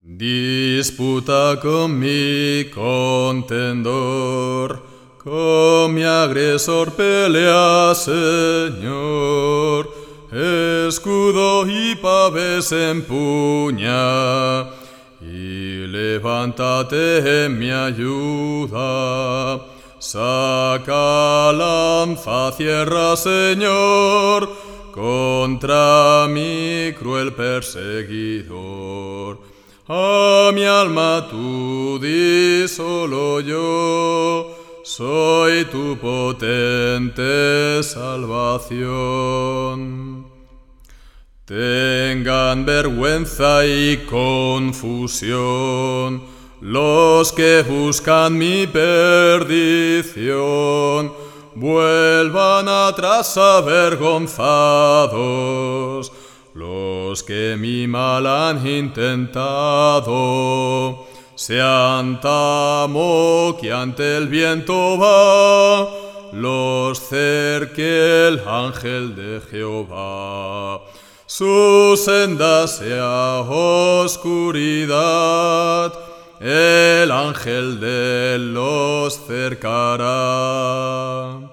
Disputa con mi contendor, con mi agresor pelea, Señor. Escudo y pavés empuña, y levántate en mi ayuda. Saca lanza, cierra, Señor, contra mi cruel perseguidor. A mi alma tú di, solo yo soy tu potente salvación. Tengan vergüenza y confusión los que buscan mi perdición. Vuelvan atrás avergonzados los que mi mal han intentado. Sean tamo que ante el viento va, los cerque el ángel de Jehová. Su senda sea oscuridad, el ángel de él los cercará.